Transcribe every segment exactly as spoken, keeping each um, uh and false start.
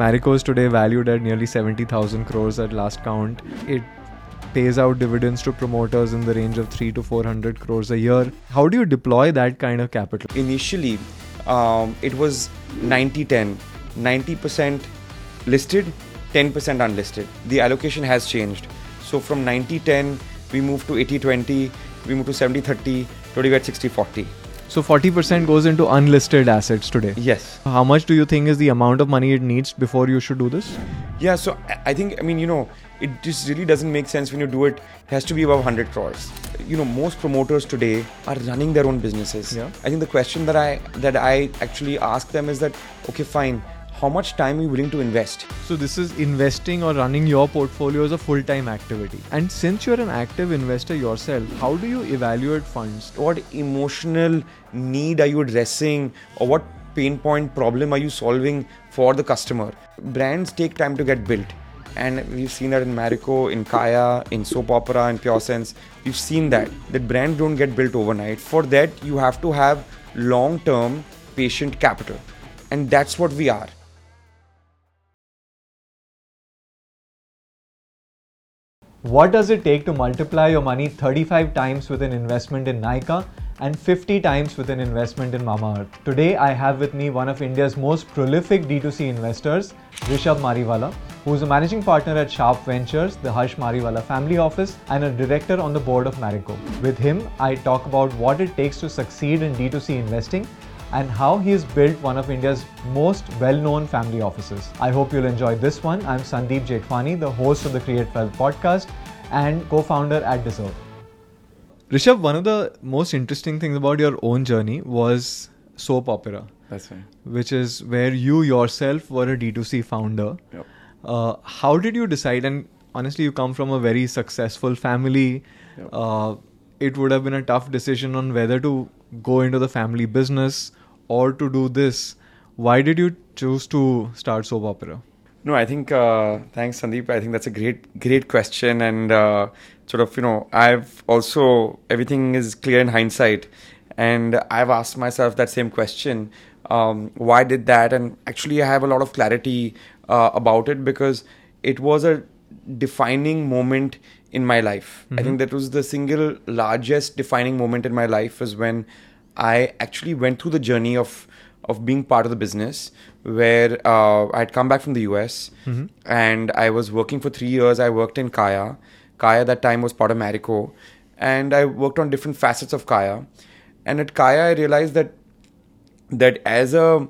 Marico is today valued at nearly seventy thousand crores at last count. It pays out dividends to promoters in the range of three to four hundred crores a year. How do you deploy that kind of capital? Initially, um, it was ninety ten. ninety percent listed, ten percent unlisted. The allocation has changed. So from ninety ten, we moved to eighty twenty, we moved to seventy thirty, today we're at sixty forty. So forty percent goes into unlisted assets today. Yes. How much do you think is the amount of money it needs before you should do this? Yeah, so I think, I mean, you know, it just really doesn't make sense when you do it. It has to be above one hundred crores. You know, most promoters today are running their own businesses. Yeah. I think the question that I that I actually ask them is that, okay, fine, how much time are you willing to invest? So this is investing or running your portfolio as a full-time activity. And since you're an active investor yourself, how do you evaluate funds? What emotional need are you addressing, or what pain point problem are you solving for the customer? Brands take time to get built. And we've seen that in Marico, in Kaya, in Soap Opera, in Pure Sense. We've seen that. That brands don't get built overnight. For that, you have to have long-term patient capital. And that's what we are. What does it take to multiply your money thirty-five times with an investment in Nykaa and fifty times with an investment in Mamaearth? Today, I have with me one of India's most prolific D two C investors, Rishabh Mariwala, who is a managing partner at Sharp Ventures, the Harsh Mariwala family office, and a director on the board of Marico. With him, I talk about what it takes to succeed in D two C investing and how he has built one of India's most well-known family offices. I hope you'll enjoy this one. I'm Sandeep Jethwani, the host of the Create Wealth podcast and co-founder at Deserve. Rishabh, one of the most interesting things about your own journey was Soap Opera. That's right. Which is where you yourself were a D two C founder. Yep. Uh, how did you decide? And honestly, you come from a very successful family. Yep. Uh, it would have been a tough decision on whether to go into the family business or to do this. Why did you choose to start Soap Opera? No, I think, uh, thanks Sandeep. I think that's a great, great question. And uh, sort of, you know, I've also, everything is clear in hindsight. And I've asked myself that same question. Um, why did that? And actually I have a lot of clarity uh, about it because it was a defining moment in my life. Mm-hmm. I think that was the single largest defining moment in my life was when I actually went through the journey of of being part of the business where uh, I had come back from the U S mm-hmm. and I was working for three years. I worked in Kaya. Kaya that time was part of Marico, and I worked on different facets of Kaya. And at Kaya, I realized that that as a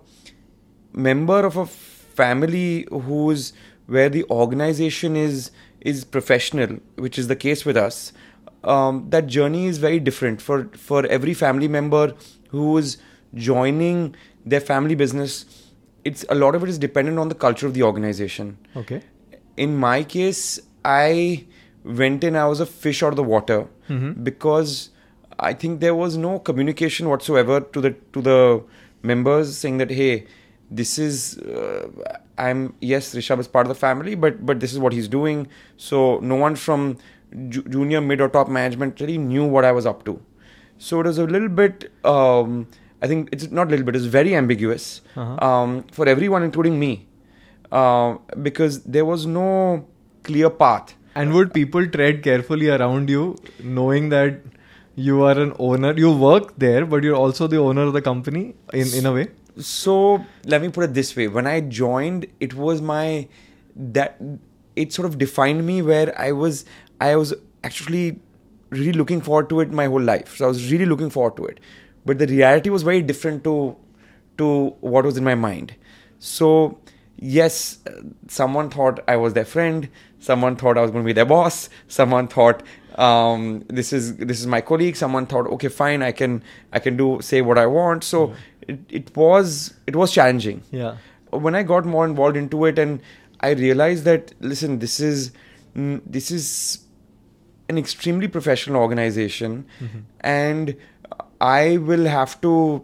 member of a family who's where the organization is is professional, which is the case with us, um, that journey is very different for for every family member who is joining their family business. It's a lot of it is dependent on the culture of the organization. Okay. In my case, I went in, I was a fish out of the water mm-hmm. because I think there was no communication whatsoever to the to the members saying that, hey, this is, uh, I'm, yes, Rishabh is part of the family, but but this is what he's doing. So no one from ju- junior, mid or top management really knew what I was up to. So it was a little bit, um, I think it's not a little bit, it's very ambiguous uh-huh. um, for everyone, including me, uh, because there was no clear path. And would people tread carefully around you, knowing that you are an owner? You work there, but you're also the owner of the company in, in a way? So let me put it this way. When I joined, it was my, that it sort of defined me where I was, I was actually really looking forward to it my whole life. So I was really looking forward to it. But the reality was very different to to what was in my mind. So yes, someone thought I was their friend. Someone thought I was going to be their boss. Someone thought um, this is this is my colleague. Someone thought, okay, fine, I can I can do say what I want. So mm-hmm. it, it was it was challenging. Yeah. When I got more involved into it, and I realized that listen, this is this is an extremely professional organization, mm-hmm. and I will have to,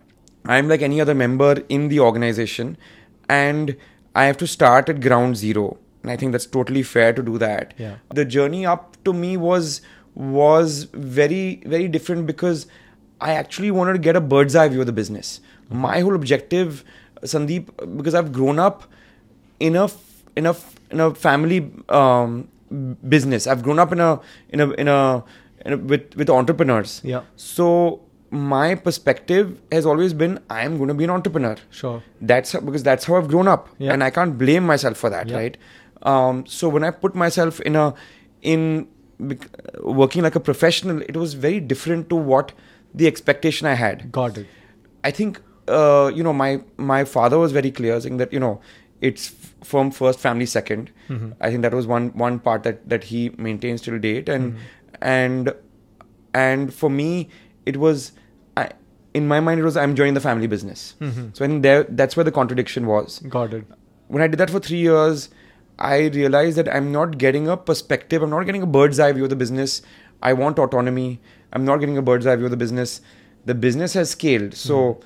I'm like any other member in the organization, and I have to start at ground zero. And I think that's totally fair to do that. Yeah. The journey up to me was was very, very different because I actually wanted to get a bird's eye view of the business. Mm-hmm. My whole objective, Sandeep, because I've grown up in a in a in a family um, business. I've grown up in a in a in a, in a with with entrepreneurs. Yeah. So my perspective has always been I am going to be an entrepreneur. Sure. That's how, because that's how I've grown up, Yeah. and I can't blame myself for that, Yeah. right? Um, so when I put myself in a in bec- working like a professional, it was very different to what the expectation I had. Got it. I think uh, you know my my father was very clear, saying that you know it's firm first, family second. Mm-hmm. I think that was one one part that that he maintains till date, and Mm-hmm. and and for me it was I, in my mind it was I'm joining the family business. Mm-hmm. So I think there that's where the contradiction was. Got it. When I did that for three years, I realized that I'm not getting a perspective. I'm not getting a bird's eye view of the business. I want autonomy. I'm not getting a bird's eye view of the business. The business has scaled. So, Mm-hmm.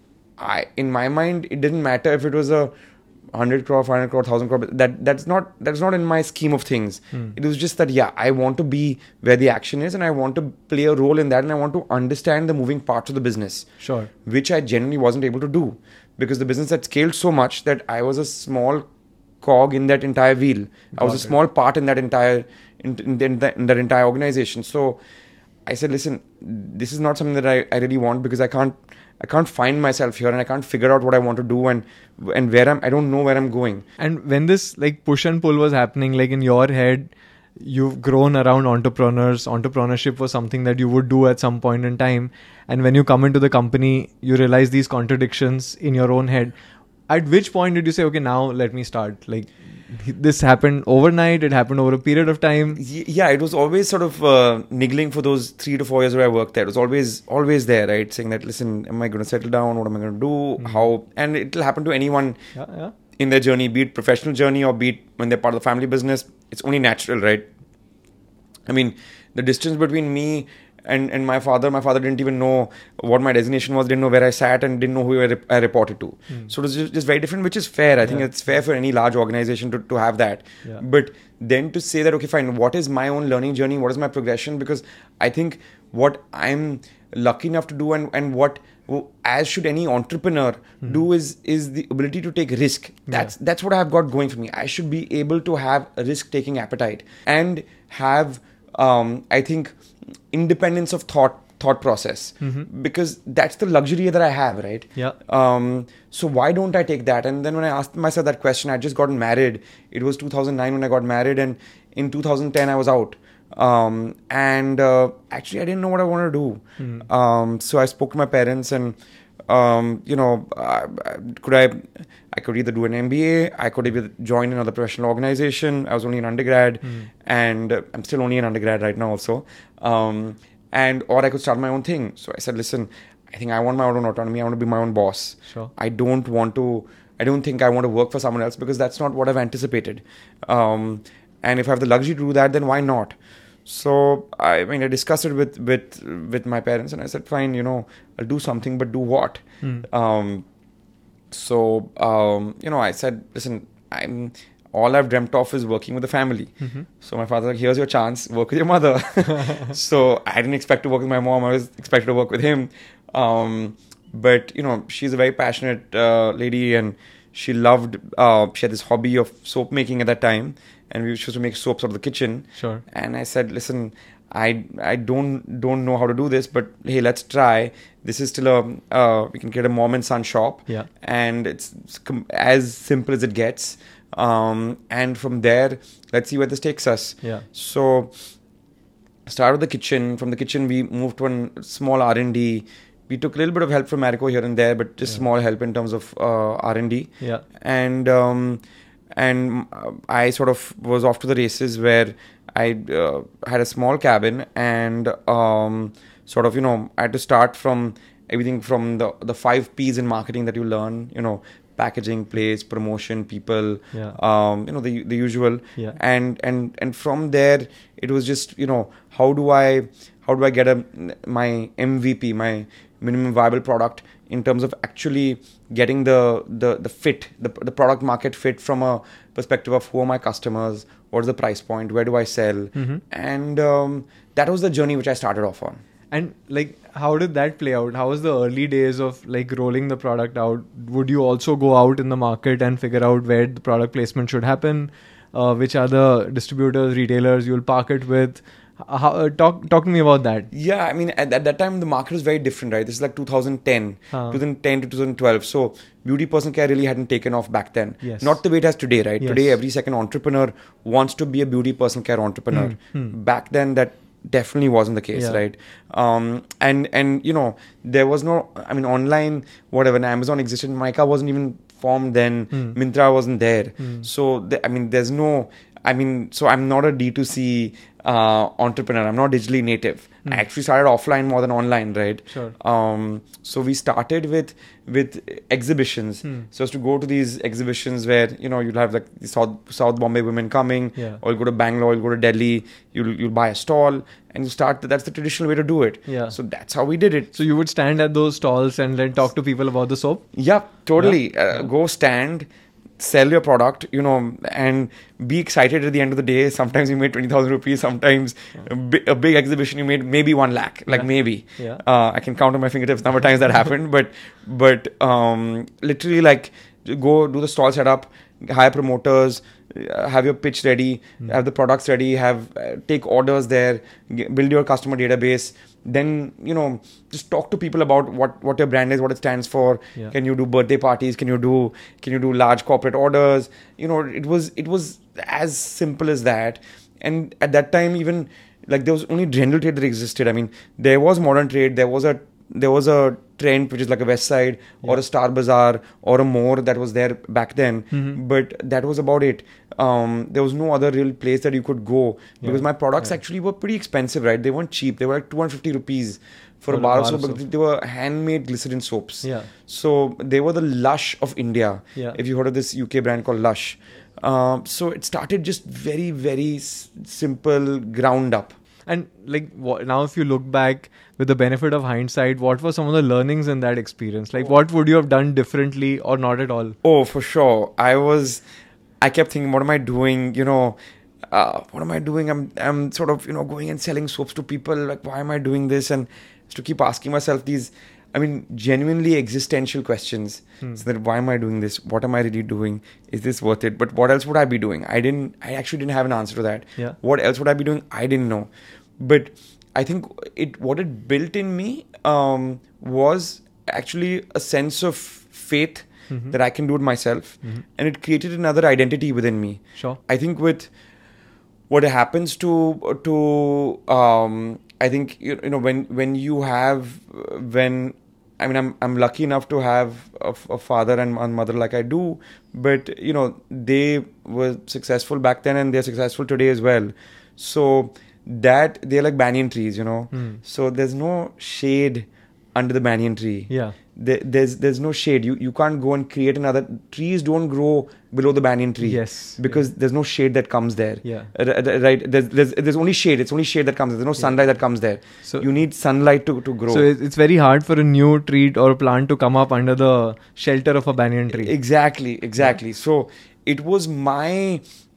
I, in my mind, it didn't matter if it was a hundred crore, five hundred crore, thousand crore. That that's not that's not in my scheme of things. Mm. It was just that yeah, I want to be where the action is, and I want to play a role in that, and I want to understand the moving parts of the business, Sure. which I genuinely wasn't able to do because the business had scaled so much that I was a small cog in that entire wheel. I was Got a it. small part in that entire in, in, in, that, in that entire organization. So I said, listen, this is not something that I, I really want because I can't I can't find myself here and I can't figure out what I want to do and and where I'm I don't know where I'm going. And when this like push and pull was happening, like in your head, you've grown around entrepreneurs. Entrepreneurship was something that you would do at some point in time. And when you come into the company, you realize these contradictions in your own head. At which point did you say, okay, now let me start? Like this happened overnight. It happened over a period of time. Y- Yeah, it was always sort of uh, niggling for those three to four years where I worked there. It was always always there, right? Saying that, listen, am I going to settle down? What am I going to do? Mhm. How? And it'll happen to anyone Yeah, yeah. in their journey, be it professional journey or be it when they're part of the family business. It's only natural, right? I mean, the distance between me and, and my father, my father didn't even know what my designation was, didn't know where I sat, and didn't know who I, rep- I reported to. Mm. So it was just, just very different, which is fair. I think Yeah. it's fair for any large organization to, to have that. Yeah. But then to say that, okay, fine, what is my own learning journey? What is my progression? Because I think what I'm lucky enough to do and, and what as should any entrepreneur Mm. do is is the ability to take risk. That's Yeah. that's what I've got going for me. I should be able to have a risk-taking appetite and have um, I think independence of thought thought process, Mhm. because that's the luxury that I have, right? Yeah. Um, so why don't I take that? And then when I asked myself that question, I just gotten married. It was two thousand nine when I got married, and in two thousand ten I was out. Um, and uh, actually, I didn't know what I wanted to do. Mm. Um, so I spoke to my parents, and um, you know, uh, could I? I could either do an M B A. I could either join another professional organization. I was only an undergrad, Mm. and uh, I'm still only an undergrad right now, also. Um, and or I could start my own thing. So I said, listen, I think I want my own autonomy. I want to be my own boss. Sure. I don't want to. I don't think I want to work for someone else because that's not what I've anticipated. Um, and if I have the luxury to do that, then why not? So I mean, I discussed it with with with my parents, and I said, fine, you know, I'll do something, but do what? Mm. Um, so um, you know, I said, listen, I'm all I've dreamt of is working with the family. Mhm. So my father, like, here's your chance, work with your mother. So I didn't expect to work with my mom. I was expected to work with him. Um, but you know, she's a very passionate uh, lady, and she loved. Uh, she had this hobby of soap making at that time, and we used to make soaps out of the kitchen. Sure. And I said, listen, I I don't don't know how to do this, but hey, let's try. This is still a uh, we can get a mom and son shop, Yeah. and it's, it's com- as simple as it gets. Um, and from there, let's see where this takes us. Yeah. So, start with the kitchen. From the kitchen, we moved to a small R and D. We took a little bit of help from Marico here and there, but just Yeah. small help in terms of uh, R and D. Yeah. And um, and uh, I sort of was off to the races where I uh, had a small cabin, and um, sort of, you know, I had to start from everything from the the five P's in marketing that you learn, you know, packaging, place, promotion, people, Yeah. um, you know, the the usual. Yeah. And and and from there, it was just, you know, how do I how do I get a my M V P, my minimum viable product, in terms of actually getting the the the fit, the the product market fit from a perspective of who are my customers, what is the price point, where do I sell, Mhm. and um, that was the journey which I started off on. And like, how did that play out? How was the early days of like rolling the product out? Would you also go out in the market and figure out where the product placement should happen? Uh, which are the distributors, retailers you'll park it with? How, uh, talk talk to me about that. Yeah, I mean, at, at that time, the market was very different, right? This is like two thousand ten, Huh. twenty ten to twenty twelve. So, beauty personal care really hadn't taken off back then. Yes. Not the way it has today, right? Yes. Today, every second entrepreneur wants to be a beauty personal care entrepreneur. Hmm, hmm. Back then, that definitely wasn't the case, Yeah. right? Um, and, and, you know, there was no, I mean, online, whatever, when Amazon existed, Nykaa wasn't even formed then, Hmm. Myntra wasn't there. Hmm. So, the, I mean, there's no, I mean, so I'm not a D two C uh, entrepreneur. I'm not digitally native. Hmm. I actually started offline more than online, right? Sure. Um, so we started with with exhibitions. Hmm. So as to go to these exhibitions where you know you'll have like the South South Bombay women coming, Yeah. or you'll go to Bangalore, you'll go to Delhi, you'll you'll buy a stall and you start. That's the traditional way to do it. Yeah. So that's how we did it. So you would stand at those stalls and then talk to people about the soap? Yeah, totally. Yeah. Uh, Yeah. Go stand, sell your product, you know, and be excited at the end of the day. Sometimes you made twenty thousand rupees, sometimes a, bi- a big exhibition you made maybe one lakh, like Yeah. maybe. Yeah. Uh, I can count on my fingertips number of times that happened, but but um, literally like go do the stall setup, hire promoters, uh, have your pitch ready, Hmm. have the products ready, have uh, take orders there, g- build your customer database. Then you know just talk to people about what what your brand is, what it stands for. Yeah. Can you do birthday parties? Can you do can you do large corporate orders? You know it was it was as simple as that. And at that time even like there was only general trade that existed. I mean there was modern trade. There was a there was a trend which is like a West Side or Yeah. a Star Bazaar or a More that was there back then. Mhm. But that was about it. Um, there was no other real place that you could go because Yeah. my products Yeah. actually were pretty expensive, right? They weren't cheap. They were like two hundred fifty rupees for, For a bar of bar soap, of but soap. they were handmade glycerin soaps. Yeah. So they were the Lush of India. Yeah. If you heard of this U K brand called Lush. Um, so it started just very, very s- simple, ground up. And like wha- now, if you look back with the benefit of hindsight, what were some of the learnings in that experience? Like, what would you have done differently or not at all? Oh, for sure. I was, I kept thinking, what am I doing? You know, uh, what am I doing? I'm, I'm sort of, you know, going and selling soaps to people. Like, why am I doing this? And just to keep asking myself these, I mean, genuinely existential questions. Hmm. So that why am I doing this? What am I really doing? Is this worth it? But what else would I be doing? I didn't, I actually didn't have an answer to that. Yeah. What else would I be doing? I didn't know. But I think it, what it built in me um, was actually a sense of faith Mhm. that I can do it myself. Mhm. And it created another identity within me. Sure. I think with what happens to to um, I think you, you know when when you have uh, when I mean I'm I'm lucky enough to have a, a father and a mother like I do, but you know they were successful back then and they're successful today as well. So that they're like banyan trees, you know. Hmm. So there's no shade under the banyan tree. Yeah. There, there's there's no shade. You you can't go and create another. Trees don't grow below the banyan tree. Yes. Because Yeah. there's no shade that comes there. Yeah. R- r- Right. There's, there's there's only shade. It's only shade that comes there. There's no sunlight that comes there. So You need sunlight to, to grow. So it- it's very hard for a new tree or plant to come up under the shelter of a banyan tree. Exactly, exactly. So it was my,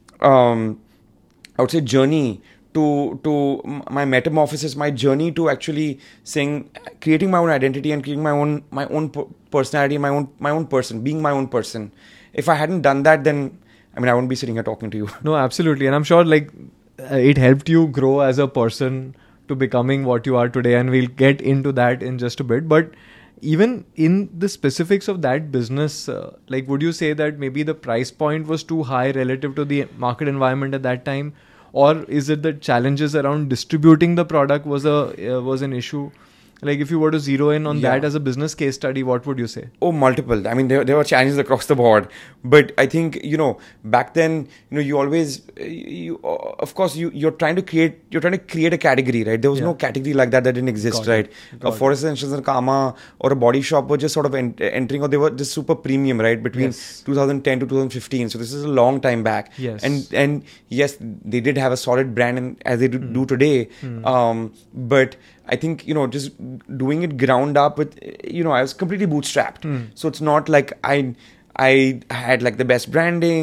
um, I would say, journey to to m- my metamorphosis, my journey to actually saying, creating my own identity and creating my own my own per- personality, my own my own person, being my own person. If I hadn't done that, then I mean, I wouldn't be sitting here talking to you. No, absolutely. And I'm sure like uh, it helped you grow as a person to becoming what you are today. And we'll get into that in just a bit. But even in the specifics of that business, uh, like would you say that maybe the price point was too high relative to the market environment at that time? Or is it that challenges around distributing the product was a uh, was an issue? Like if you were to zero in on Yeah. that as a business case study, what would you say? Oh, multiple. I mean, there, there were challenges across the board. But I think, you know, back then, you know, you always, you, of course, you, you're trying to create, you're trying to create a category, right? There was Yeah. no category like that that didn't exist, Got it. right? Got A it. Forest Essentials and Kama or a body shop were just sort of en- entering, or they were just super premium, right? Between Yes. two thousand ten to two thousand fifteen. So this is a long time back. Yes. And, and yes, they did have a solid brand and, as they do, Hmm. do today. Hmm. Um, but I think, you know, just doing it ground up with, you know, I was completely bootstrapped. Hmm. So it's not like I I had like the best branding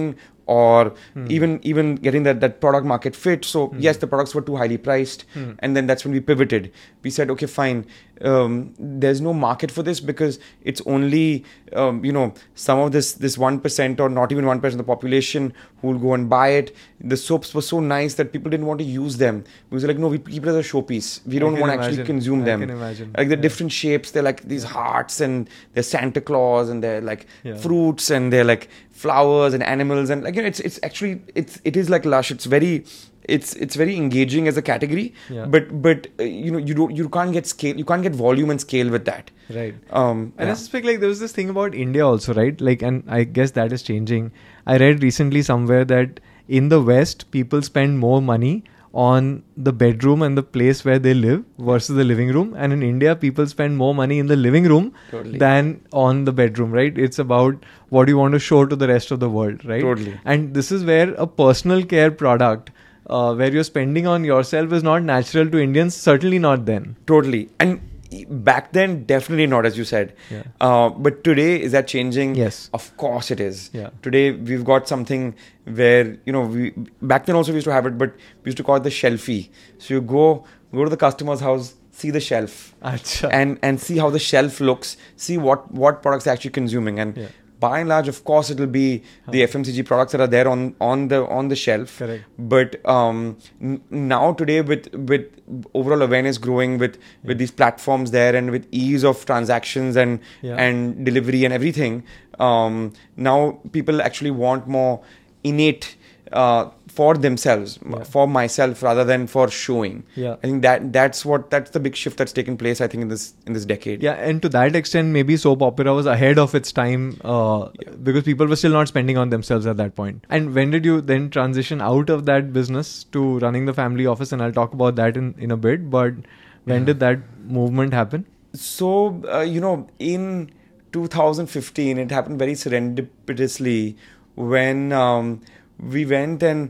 or Hmm. even even getting that, that product market fit. So Hmm. yes, the products were too highly priced. Hmm. And then that's when we pivoted. We said, okay, fine. Um, there's no market for this because it's only, um, you know, some of this this one percent or not even one percent of the population who will go and buy it. The soaps were so nice that people didn't want to use them. We were like, no, we keep it as a showpiece. We I don't can want to actually imagine. consume I them. can imagine. Like the Yeah. different shapes, they're like these hearts, and they're Santa Claus, and they're like Yeah. fruits, and they're like flowers and animals, and like, you know, it's it's actually it's it is like lush. It's very it's it's very engaging as a category. Yeah. But but uh, you know you don't you can't get scale, you can't get volume and scale with that. Right. Um, And yeah. I suspect like there was this thing about India also, right? Like, and I guess that is changing. I read recently somewhere that in the West, people spend more money on the bedroom and the place where they live versus the living room. And in India, people spend more money in the living room Totally. than on the bedroom, right? It's about what you want to show to the rest of the world, right? Totally. And this is where a personal care product, uh, where you're spending on yourself, is not natural to Indians, certainly not then. Totally. And back then, definitely not, as you said. Yeah. Uh, but today, is that changing? Yes. Of course it is. Yeah. Today, we've got something where, you know, we back then also we used to have it, but we used to call it the shelfie. So you go go to the customer's house, see the shelf, Acha. and and see how the shelf looks, see what what products they're actually consuming. And Yeah. by and large, of course, it'll be the Huh. F M C G products that are there on on the on the shelf. Correct. But um, n- now today, with with overall awareness growing, with with these platforms there, and with ease of transactions and Yeah. and delivery and everything, um, now people actually want more innate uh, for themselves, m- Yeah. for myself, rather than for showing. Yeah. I think that that's what that's the big shift that's taken place. I think in this in this decade. Yeah, and to that extent, maybe soap opera was ahead of its time uh, because people were still not spending on themselves at that point. And when did you then transition out of that business to running the family office? And I'll talk about that in, in a bit. But when Yeah. did that movement happen? So, uh, you know, in two thousand fifteen, it happened very serendipitously when um, we went and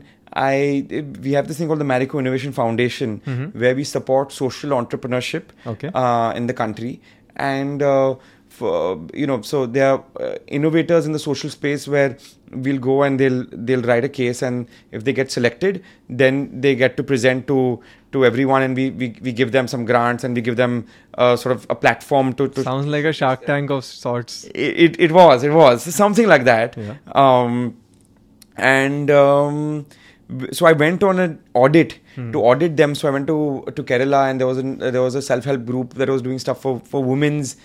I we have this thing called the Marico Innovation Foundation, Mhm. where we support social entrepreneurship Okay. uh, in the country. And uh, for, you know, so there are uh, innovators in the social space where we'll go and they'll they'll write a case, and if they get selected, then they get to present to to everyone, and we we, we give them some grants, and we give them uh, sort of a platform to. to Sounds like a Shark Tank of sorts. it, it it was it was something like that. Yeah. Um, and um, w- so I went on an audit Hmm. to audit them. So I went to to Kerala, and there was an, there was a self help group that was doing stuff for for women's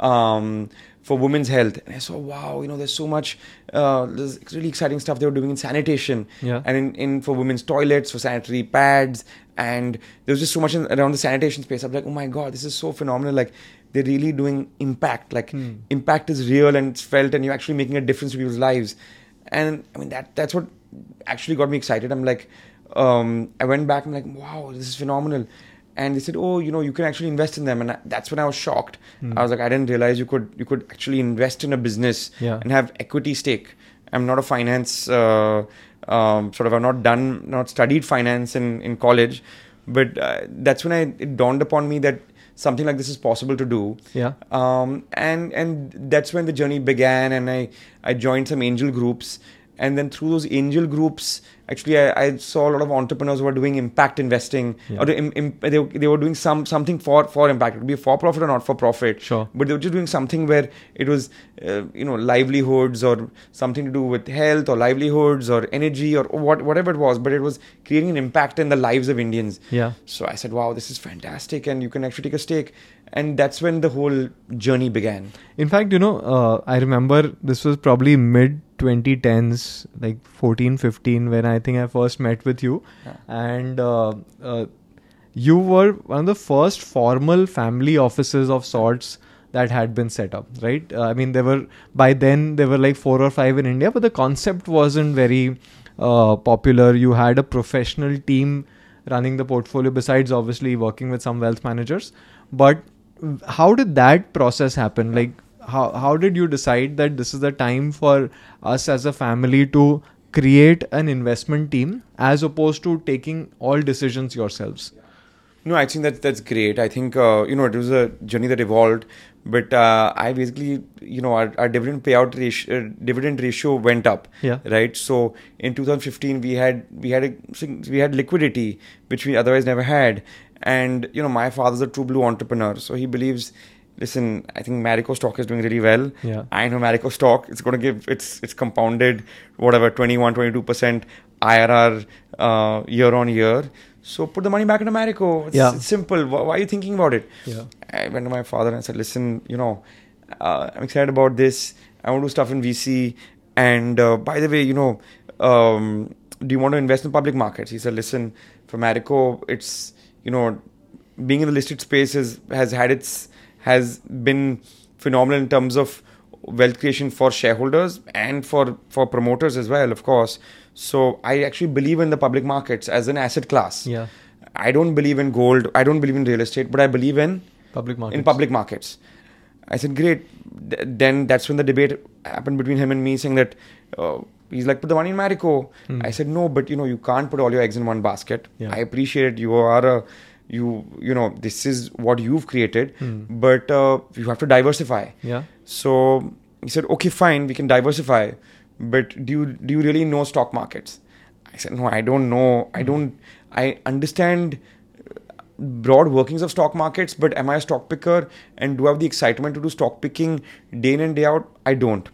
um, for women's health. And I saw, wow, you know, there's so much uh, there's really exciting stuff they were doing in sanitation, Yeah. and in, in for women's toilets, for sanitary pads, and there was just so much in, around the sanitation space. I'm like, oh my god, this is so phenomenal! Like, they're really doing impact. Like, Hmm. impact is real and it's felt, and you're actually making a difference to people's lives. And I mean, that that's what actually got me excited. I'm like, um, I went back. I'm like, wow, this is phenomenal. And they said, oh, you know, you can actually invest in them. And I, that's when I was shocked. Hmm. I was like, I didn't realize you could you could actually invest in a business Yeah. and have equity stake. I'm not a finance uh, um, sort of. I've not done, not studied finance in in college, but uh, that's when I it dawned upon me that something like this is possible to do. Yeah. Um, and and that's when the journey began, and I I joined some angel groups, and then through those angel groups, actually I, I saw a lot of entrepreneurs who were doing impact investing, Yeah. or the im, im, they, they were doing some something for for impact. It could be for profit or not for profit. Sure. But they were just doing something where it was uh, you know, livelihoods, or something to do with health or livelihoods or energy or what whatever it was. But it was creating an impact in the lives of Indians. Yeah. So I said, wow, this is fantastic, and you can actually take a stake. And that's when the whole journey began. In fact, you know, uh, I remember this was probably mid twenty tens, like fourteen, fifteen, when I think I first met with you. Yeah. And uh, uh, you were one of the first formal family offices of sorts that had been set up, right? Uh, I mean, there were, by then, there were like four or five in India, but the concept wasn't very uh, popular. You had a professional team running the portfolio, besides obviously working with some wealth managers. But how did that process happen? Like, how how did you decide that this is the time for us as a family to create an investment team as opposed to taking all decisions yourselves? No, I think that that's great. I think uh, you know it was a journey that evolved, but uh, I basically you know our, our dividend payout ratio, uh, dividend ratio went up. Yeah. Right. So in two thousand fifteen we had we had a, we had liquidity which we otherwise never had, and you know my father's a true blue entrepreneur, so he believes. Listen, I think Marico stock is doing really well. Yeah. I know Marico stock. It's going to give it's it's compounded whatever twenty-one, twenty-two percent I R R uh, year on year. So put the money back into Marico. It's, Yeah. it's simple. Why, why are you thinking about it? Yeah. I went to my father and said, listen, you know, uh, I'm excited about this. I want to do stuff in V C. And uh, by the way, you know, um, do you want to invest in public markets? He said, listen, for Marico, it's, you know, being in the listed space is, has had its, has been phenomenal in terms of wealth creation for shareholders and for, for promoters as well, of course. So I actually believe in the public markets as an asset class. Yeah. I don't believe in gold. I don't believe in real estate, but I believe in Public markets. in public markets. I said, great. Th- then that's when the debate happened between him and me, saying that uh, he's like, put the money in Marico. Hmm. I said, no, but you know, you can't put all your eggs in one basket. Yeah. I appreciate it. You are a, you, you know, this is what you've created, Hmm. but uh, you have to diversify. Yeah. So he said, okay, fine, we can diversify, but do you do you really know stock markets? I said, no, I don't know. I don't. I understand broad workings of stock markets, but am I a stock picker and do I have the excitement to do stock picking day in and day out? I don't.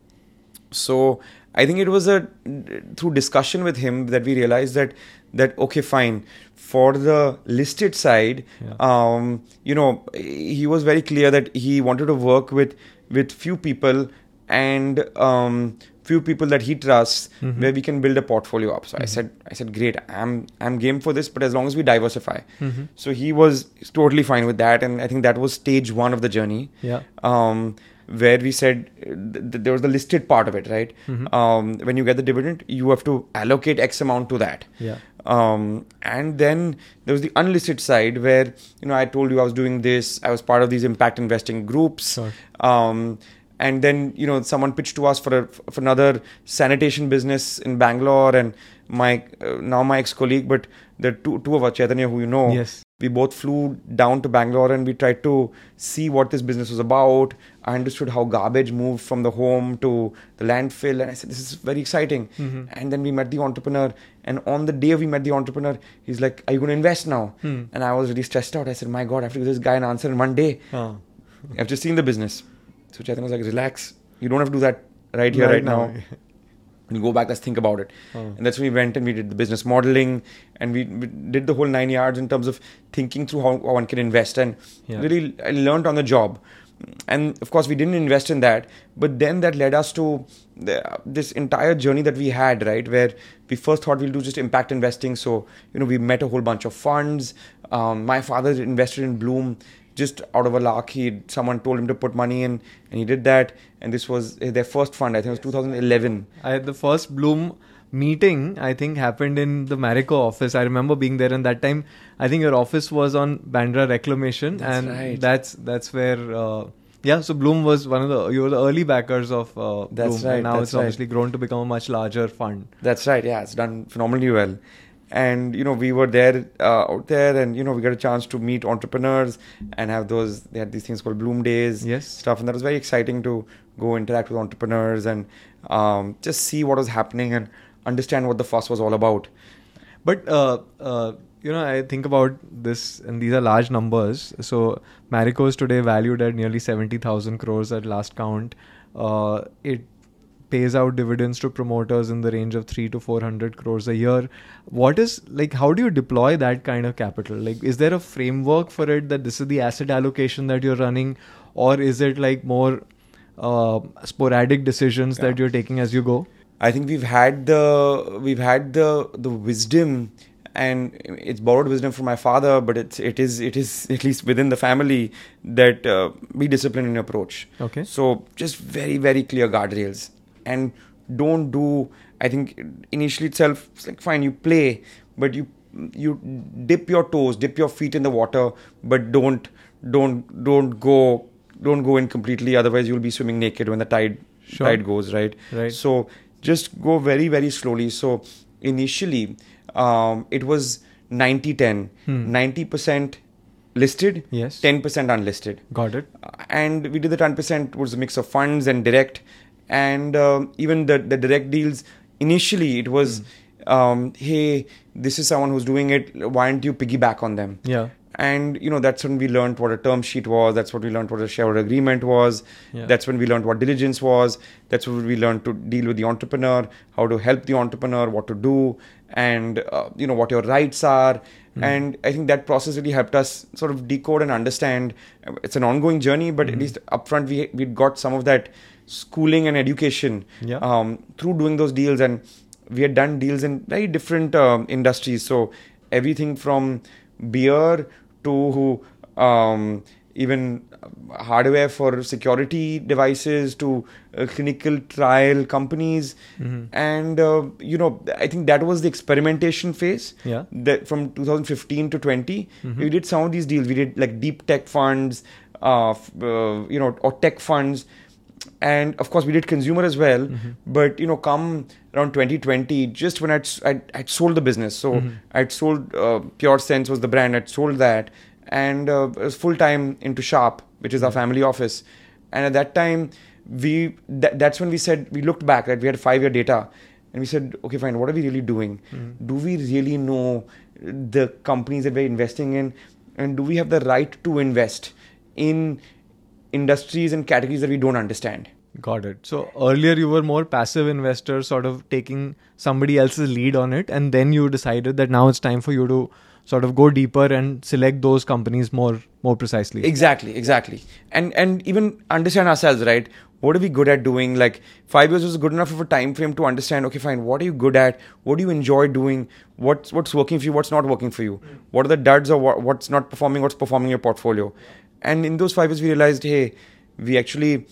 So I think it was a through discussion with him that we realized that that okay, fine, for the listed side, Yeah. um, you know, he was very clear that he wanted to work with with few people and um, few people that he trusts, Mhm. where we can build a portfolio up. So I Mhm. said, I said, great, I'm I'm game for this, but as long as we diversify. Mhm. So he was totally fine with that, and I think that was stage one of the journey, Yeah. um, where we said uh, th- th- there was the listed part of it, right? Mhm. Um, when you get the dividend, you have to allocate X amount to that. Yeah. Um, and then there was the unlisted side where, you know, I told you I was doing this. I was part of these impact investing groups. Sure. Um, and then, you know, someone pitched to us for a, for another sanitation business in Bangalore, and my uh, now my ex-colleague, but the two two of us, Chaitanya, who you know, Yes. we both flew down to Bangalore and we tried to see what this business was about. I understood how garbage moved from the home to the landfill, and I said, this is very exciting. Mhm. And then we met the entrepreneur, and on the day we met the entrepreneur, he's like, are you going to invest now? Hmm. And I was really stressed out. I said, my God, I have to give this guy an answer in one day. Ah. I've just seen the business. So Chaitanya was like, relax. You don't have to do that right here, Right right, now. now. When you go back, let's think about it. Oh. And that's when we went and we did the business modeling, and we, we did the whole nine yards in terms of thinking through how, how one can invest. And Yeah. really, I learned on the job. And of course, we didn't invest in that. But then that led us to the, this entire journey that we had, right? Where we first thought we'll do just impact investing. So, you know, we met a whole bunch of funds. Um, my father invested in Bloom just out of a lark. He someone told him to put money in, and he did that. And this was their first fund. I think it was two thousand eleven. I had the first Bloom meeting, I think, happened in the Marico office. I remember being there, and that time, I think your office was on Bandra Reclamation, That's and right. that's that's where. Uh, yeah, so Bloom was one of the you were the early backers of uh, That's Bloom, right, and now that's it's right. obviously grown to become a much larger fund. That's right. Yeah, it's done phenomenally well. And, you know, we were there uh, out there, and, you know, we got a chance to meet entrepreneurs and have those, they had these things called Bloom Days Yes. stuff. And that was very exciting to go interact with entrepreneurs and um, just see what was happening and understand what the fuss was all about. But uh, uh, you know, I think about this, and these are large numbers. So Marico is today valued at nearly seventy thousand crores at last count. Uh, it pays out dividends to promoters in the range of three to four hundred crores a year. What is like? How do you deploy that kind of capital? Like, is there a framework for it that this is the asset allocation that you're running, or is it like more uh, sporadic decisions Yeah. that you're taking as you go? I think we've had the we've had the the wisdom, and it's borrowed wisdom from my father, but it's it is it is at least within the family that uh, be disciplined in your approach. Okay. So just very very clear guardrails, and don't do. I think initially itself it's like fine, you play, but you you dip your toes, dip your feet in the water, but don't don't don't go don't go in completely. Otherwise, you'll be swimming naked when the tide Sure. tide goes, right. Right. So just go very very slowly. So initially, um, it was ninety ten. Hmm. ninety percent listed, Yes. ten percent unlisted. Got it. Uh, and we did the ten percent was a mix of funds and direct. And um, even the, the direct deals, initially it was, Hmm. um, hey, this is someone who's doing it. Why don't you piggyback on them? Yeah. And, you know, that's when we learned what a term sheet was. That's what we learned what a shareholder agreement was. Yeah. That's when we learned what diligence was. That's when we learned to deal with the entrepreneur, how to help the entrepreneur, what to do, and, uh, you know, what your rights are. Mm. And I think that process really helped us sort of decode and understand. It's an ongoing journey, but Mm. at least upfront, we we got some of that schooling and education Yeah. um, through doing those deals. And we had done deals in very different um, industries. So everything from beer to um, even hardware for security devices to uh, clinical trial companies. Mhm. And, uh, you know, I think that was the experimentation phase. Yeah. That from two thousand fifteen to twenty, Mhm. we did some of these deals. We did like deep tech funds, uh, f- uh, you know, or tech funds. And of course, we did consumer as well. Mhm. But, you know, come around twenty twenty, just when I'd, I'd, I'd sold the business. So Mhm. I'd sold, uh, Pure Sense was the brand, I'd sold that. And uh, I was full time into Sharp, which is our family office. And at that time, we that, that's when we said, we looked back, right? We had five year data. And we said, okay, fine, what are we really doing? Mhm. Do we really know the companies that we're investing in? And do we have the right to invest in industries and categories that we don't understand? Got it. So earlier you were more passive investor, sort of taking somebody else's lead on it, and then you decided that now it's time for you to sort of go deeper and select those companies more more precisely. Exactly, exactly. And and even understand ourselves, right? What are we good at doing? Like five years was good enough of a time frame to understand, okay, fine, what are you good at? What do you enjoy doing? What's what's working for you? What's not working for you? What are the duds or what, what's not performing? What's performing in your portfolio? And in those five years, we realized, hey, we actually,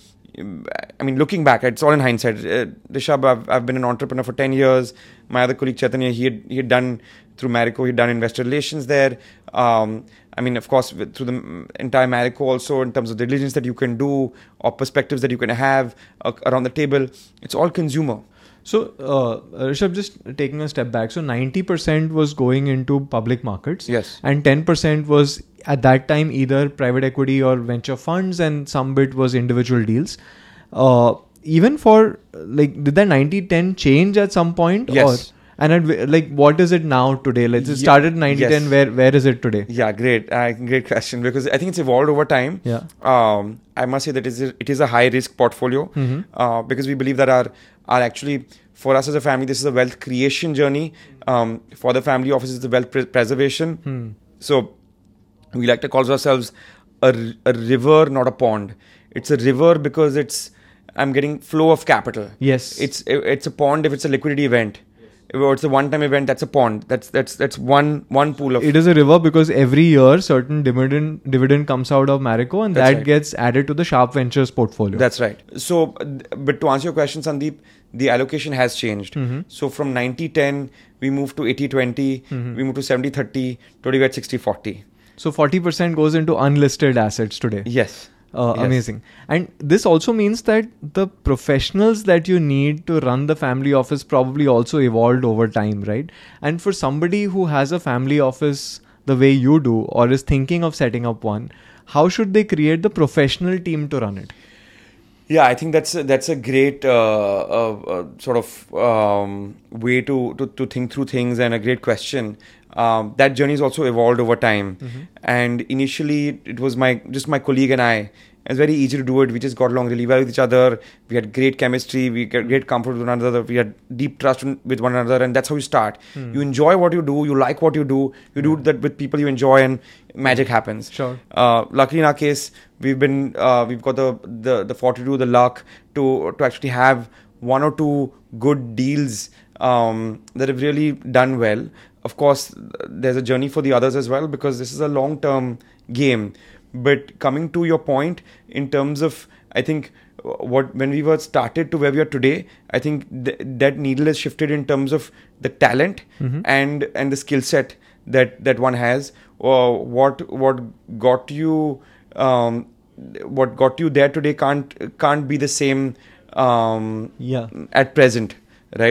I mean, looking back, it's all in hindsight. Uh, Rishabh, I've, I've been an entrepreneur for ten years. My other colleague, Chaitanya, he had, he had done through Marico, he had done investor relations there. Um, I mean, of course, with, through the entire Marico also, in terms of the diligence that you can do or perspectives that you can have uh, around the table, it's all consumer. So, uh, Rishabh, just taking a step back. So, ninety percent was going into public markets. Yes. And ten percent was at that time either private equity or venture funds, and some bit was individual deals. Uh, even for, like, did that ninety ten change at some point? Yes. Or, and at, like, what is it now today? Let's just Ye- started ninety ten. yes. Where Where is it today? Yeah, great. Uh, great question, because I think it's evolved over time. Yeah. Um, I must say that it is a, it is a high risk portfolio Mhm. uh, because we believe that our are actually, for us as a family, this is a wealth creation journey. Um, for the family office, it's a wealth pre- preservation. Hmm. So we like to call ourselves a, r- a river, not a pond. It's a river because it's I'm getting flow of capital. Yes. It's it's a pond if it's a liquidity event. If it's a one-time event, that's a pond. That's that's that's one one pool of. It is a river because every year certain dividend dividend comes out of Marico, and That's that right. gets added to the Sharp Ventures portfolio. That's right. So, but to answer your question, Sandeep, the allocation has changed. Mhm. So from ninety ten, we moved to eighty twenty, Mhm. we moved to seventy thirty, today we're at sixty forty. So forty percent goes into unlisted assets today. Yes. Uh, Yes. Amazing. And this also means that the professionals that you need to run the family office probably also evolved over time, right? And for somebody who has a family office the way you do or is thinking of setting up one, how should they create the professional team to run it? Yeah, I think that's a, that's a great uh, uh, uh, sort of um, way to, to to think through things, and a great question. Um, that journey has also evolved over time. Mhm. And initially, it was my just my colleague and I. It was very easy to do it. We just got along really well with each other. We had great chemistry. We got great comfort with one another. We had deep trust with one another, and that's how you start. Hmm. You enjoy what you do. You like what you do. You do that with people you enjoy, and magic happens. Sure. Uh, luckily, in our case, we've been uh, we've got the, the the fortitude, the luck to to actually have one or two good deals um, that have really done well. Of course, there's a journey for the others as well, because this is a long term game. But coming to your point, in terms of, I think what when we were started to where we are today, I think th- that needle has shifted in terms of the talent Mhm. and and the skill set that that one has. Or what what got you um, what got you there today can't can't be the same um, Yeah. at present, right?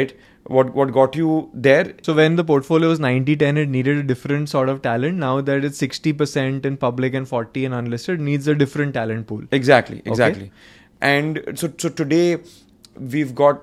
what what got you there. So when the portfolio was ninety ten, it needed a different sort of talent. Now that it's sixty percent in public and forty in unlisted, needs a different talent pool. Exactly, exactly. Okay. And so so today we've got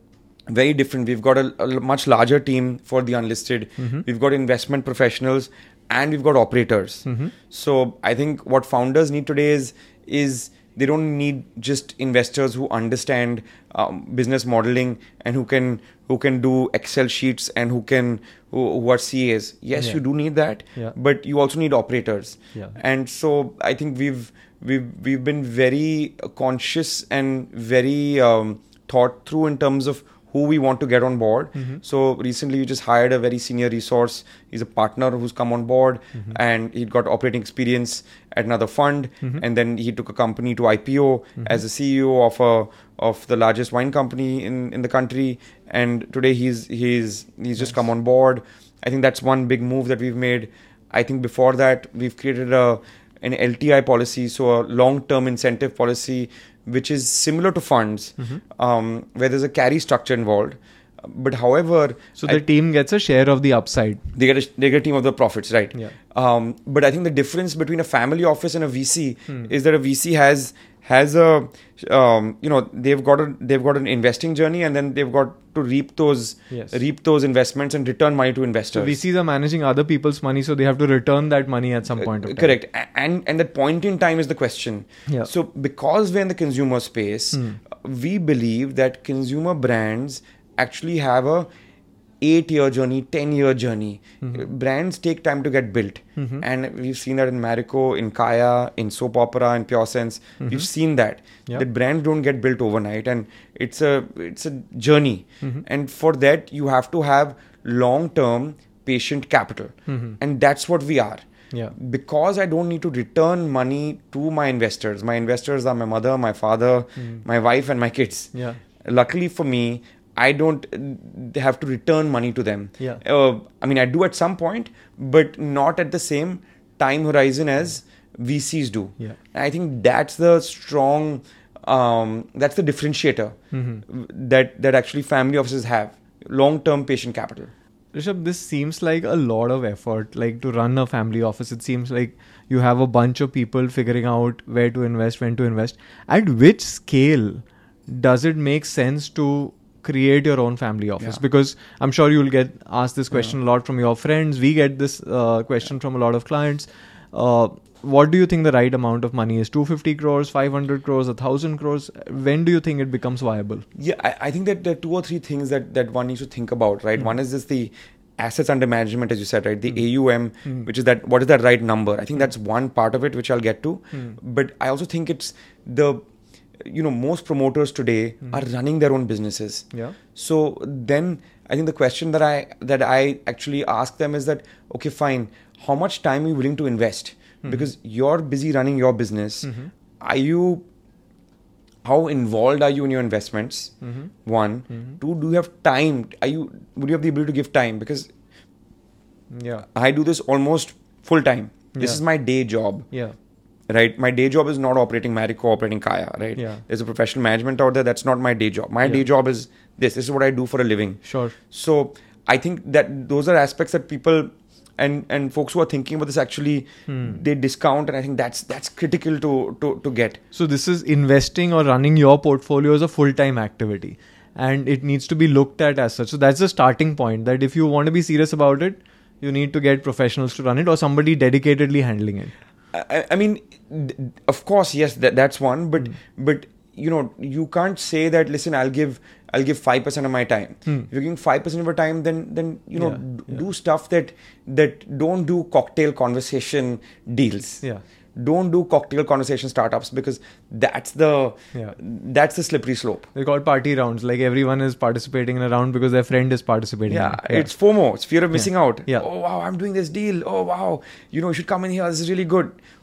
very different. We've got a, a much larger team for the unlisted. Mm-hmm. We've got investment professionals and we've got operators. Mm-hmm. So I think what founders need today is is they don't need just investors who understand um, business modeling and who can who can do Excel sheets and who can who, who are C As. Yes, Yeah. you do need that, Yeah. but you also need operators. Yeah. And so I think we've we've we've been very conscious and very um, thought through in terms of who we want to get on board. Mm-hmm. So recently we just hired a very senior resource. He's a partner who's come on board, Mm-hmm. and he'd got operating experience at another fund, Mm-hmm. and then he took a company to I P O Mm-hmm. as a C E O of a of the largest wine company in, in the country. And today he's he's he's just Nice. come on board. I think that's one big move that we've made. I think before that we've created a an L T I policy, so a long-term incentive policy, which is similar to funds, Mm-hmm. um, where there's a carry structure involved. But however, So I- the team gets a share of the upside. they get a, they get a team of the profits, right? Yeah. Um, but I think the difference between a family office and a V C Hmm. is that a V C has has a um, you know they've got a they've got an investing journey, and then they've got to reap those Yes. reap those investments and return money to investors. So V Cs are managing other people's money, so they have to return that money at some point of time. Correct. A- And and that point in time is the question. Yeah. So because we're in the consumer space, Hmm. we believe that consumer brands actually have a eight year journey, ten year journey. Mm-hmm. Brands take time to get built. Mhm. And we've seen that in Marico, in Kaya, in Soap Opera, in Pure Sense. Mhm. We've seen that. Yeah. That brands don't get built overnight, and it's a it's a journey. Mhm. And for that you have to have long term patient capital. Mhm. And that's what we are. Yeah. Because I don't need to return money to my investors. My investors are my mother, my father, Mm. my wife, and my kids. Yeah. Luckily for me, I don't uh, have to return money to them. Yeah. Uh, I mean, I do at some point, but not at the same time horizon as V Cs do. Yeah. I think that's the strong, um, that's the differentiator Mhm. that that actually family offices have. Long-term patient capital. Rishabh, this seems like a lot of effort, like to run a family office. It seems like you have a bunch of people figuring out where to invest, when to invest. At which scale does it make sense to create your own family office? Yeah. Because I'm sure you'll get asked this question a lot from your friends. We get this uh, question from a lot of clients. Uh, what do you think the right amount of money is? two hundred fifty crores, five hundred crores, one thousand crores? When do you think it becomes viable? Yeah, I, I think that there are two or three things that, that one needs to think about, right? Mm. One is just the assets under management, as you said, right? The Mm. A U M, Mm. which is that, what is that right number? I think that's one part of it, which I'll get to. Mm. But I also think it's the, you know, most promoters today Mm. are running their own businesses. Yeah. So then I think the question that I, that I actually ask them is that, okay, fine, how much time are you willing to invest? Mhm. Because you're busy running your business. Mhm. Are you, how involved are you in your investments? Mhm. One. Mhm. Two, do you have time? Are you, would you have the ability to give time? Because Yeah. I do this almost full time. This Yeah. is my day job, Yeah. right? My day job is not operating Marico, operating Kaya, right? Yeah. There's a professional management out there. That's not my day job. My Yeah. day job is this. This is what I do for a living. Sure. So I think that those are aspects that people and and folks who are thinking about this actually Hmm. they discount, and I think that's that's critical to to to get. So this is investing or running your portfolio as a full-time activity, and it needs to be looked at as such. So that's the starting point, that if you want to be serious about it, you need to get professionals to run it or somebody dedicatedly handling it. I, I mean, th- of course, yes, that, that's one. But Mm. but you know, you can't say that. Listen, I'll give I'll give five percent of my time. Hmm. If you're giving five percent of your time, then then you know, Yeah, d- yeah. do stuff that that don't do cocktail conversation deals. Yeah. Don't do cocktail conversation startups, because that's the Yeah. that's the slippery slope. They're called party rounds. Like everyone is participating in a round because their friend is participating. Yeah, in it. it's FOMO. It's fear of missing out. Yeah. Oh wow, I'm doing this deal. Oh wow, you know, you should come in here. This is really good.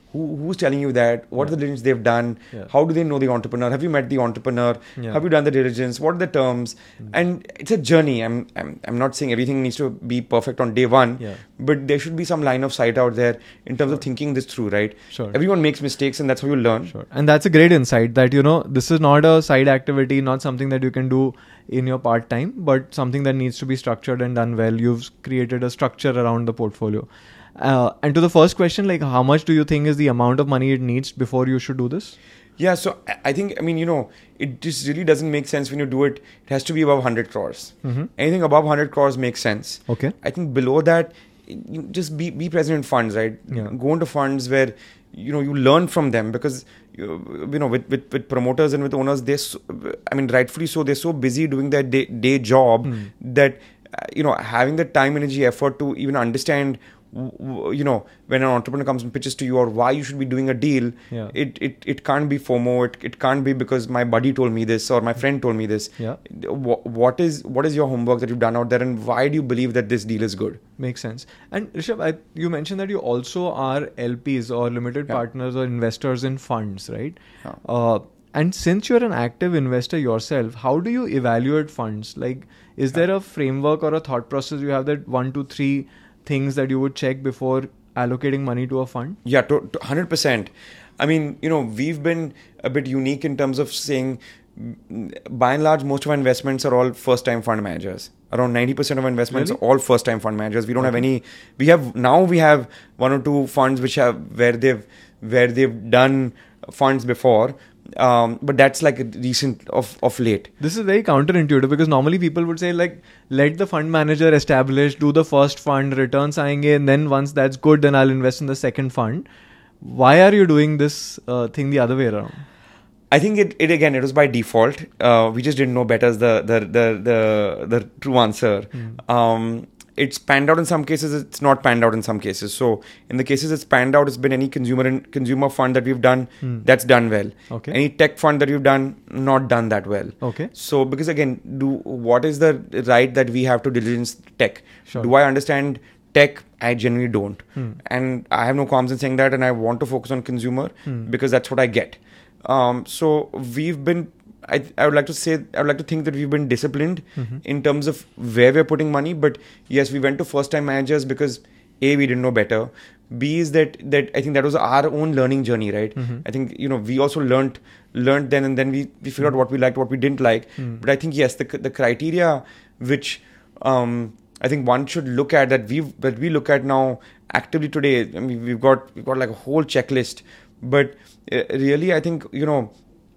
Who, who's telling you that? What are the diligence they've done? Yeah. How do they know the entrepreneur? Have you met the entrepreneur? Yeah. Have you done the diligence? What are the terms? Mm. And it's a journey. I'm, I'm I'm not saying everything needs to be perfect on day one, Yeah. but there should be some line of sight out there in terms Sure. of thinking this through, right? Sure. Everyone makes mistakes, and that's how you learn. Sure. And that's a great insight that, you know, this is not a side activity, not something that you can do in your part time, but something that needs to be structured and done well. You've created a structure around the portfolio. Uh, and to the first question, like, how much do you think is the amount of money it needs before you should do this? Yeah, so I- I think, I mean, you know, it just really doesn't make sense when you do it. It has to be above one hundred crores. Mm-hmm. Anything above one hundred crores makes sense. Okay. I think below that, you just be, be present in funds, right? Yeah. Go into funds where, you know, you learn from them because, you, you know, with, with, with promoters and with owners, they're, so, I mean, rightfully so, they're so busy doing their day, day job Mm. that, uh, you know, having the time, energy, effort to even understand, w- w- you know, when an entrepreneur comes and pitches to you or why you should be doing a deal, Yeah. it, it, it can't be FOMO. It, it can't be because my buddy told me this or my friend told me this. Yeah. Wh- What is what is your homework that you've done out there, and why do you believe that this deal is good? Makes sense. And Rishabh, I, you mentioned that you also are L Ps or limited Yeah. partners or investors in funds, right? Yeah. Uh, and since you're an active investor yourself, how do you evaluate funds? Like, is there a framework or a thought process you have that one, two, three things that you would check before allocating money to a fund? Yeah, to, to one hundred percent. I mean, you know, we've been a bit unique in terms of saying, mm, by and large, most of our investments are all first-time fund managers. Around ninety percent of our investments Really? are all first-time fund managers. We don't have Okay. any. We have now we have one or two funds which have where they've where they've done funds before, um, but that's like a recent of of late. This is very counterintuitive because normally people would say, like, let the fund manager establish, do the first fund, returns aayenge, and then once that's good, then I'll invest in the second fund. Why are you doing this uh, thing the other way around? I think it, it again it was by default. Uh, we just didn't know better as the the the the, the true answer. Mm. Um, it's panned out in some cases. It's not panned out in some cases. So in the cases it's panned out, it's been any consumer and consumer fund that we've done Mm. that's done well. Okay. Any tech fund that we've done not done that well. Okay. So because again, do what is the right that we have to diligence tech? Sure. Do I understand tech? I genuinely don't, Hmm. and I have no qualms in saying that. And I want to focus on consumer Hmm. because that's what I get. Um, so we've been. I, I would like to say I would like to think that we've been disciplined Mhm. in terms of where we're putting money. But yes, we went to first time managers because A, we didn't know better. B is that that I think that was our own learning journey, right? Mhm. I think you know we also learned learned then and then we, we figured out what we liked, what we didn't like. Mm. But I think yes, the the criteria which um, I think one should look at that we that we look at now actively today. I mean, we've got we've got like a whole checklist. But uh, really, I think you know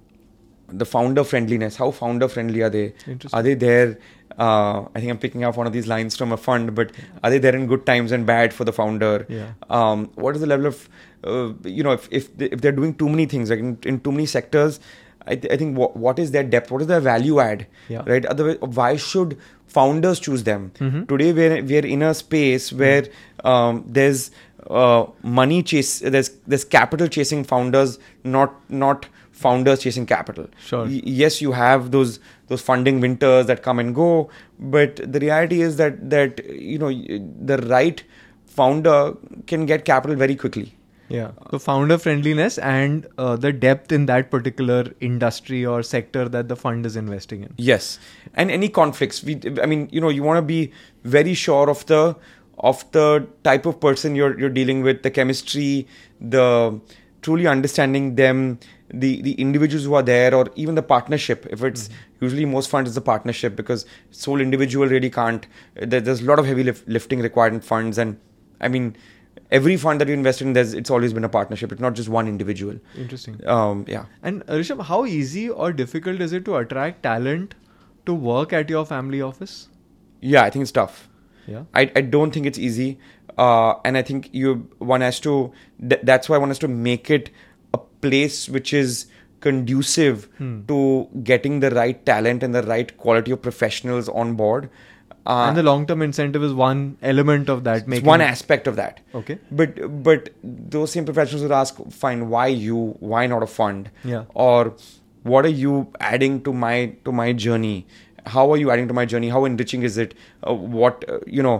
the founder friendliness. How founder friendly are they? Interesting. Are they there? Uh, I think I'm picking up one of these lines from a fund, but are they there in good times and bad for the founder? Yeah. Um, what is the level of, uh, you know, if if, they, if they're doing too many things, like in, in too many sectors, I, th- I think what, what is their depth? What is their value add? Yeah. Right? Otherwise, why should founders choose them? Mhm. Today, we're, we're in a space where um, there's uh, money chase, there's there's capital chasing founders, not not founders chasing capital. Sure. Y- yes, you have those those funding winters that come and go, but the reality is that that you know y- the right founder can get capital very quickly. Yeah. So founder friendliness and uh, the depth in that particular industry or sector that the fund is investing in. Yes, and any conflicts. We, I mean, you know, you want to be very sure of the of the type of person you're you're dealing with, the chemistry, the truly understanding them, the the individuals who are there, or even the partnership. If it's Mm-hmm. usually most funds is a partnership because sole individual really can't. There, there's a lot of heavy lif- lifting required in funds, and I mean. Every fund that you invest in, there's it's always been a partnership. It's not just one individual. Interesting. Um, yeah. And uh, Rishabh, how easy or difficult is it to attract talent to work at your family office? Yeah, I think it's tough. Yeah. I, I don't think it's easy. Uh, and I think you one has to, th- that's why one has to make it a place which is conducive Hmm. to getting the right talent and the right quality of professionals on board. Uh, and the long-term incentive is one element of that. it's Making one aspect of that. Okay. But but those same professionals would ask, fine, why you? Why not a fund? Yeah. Or what are you adding to my to my journey? How are you adding to my journey? How enriching is it? Uh, what uh, you know?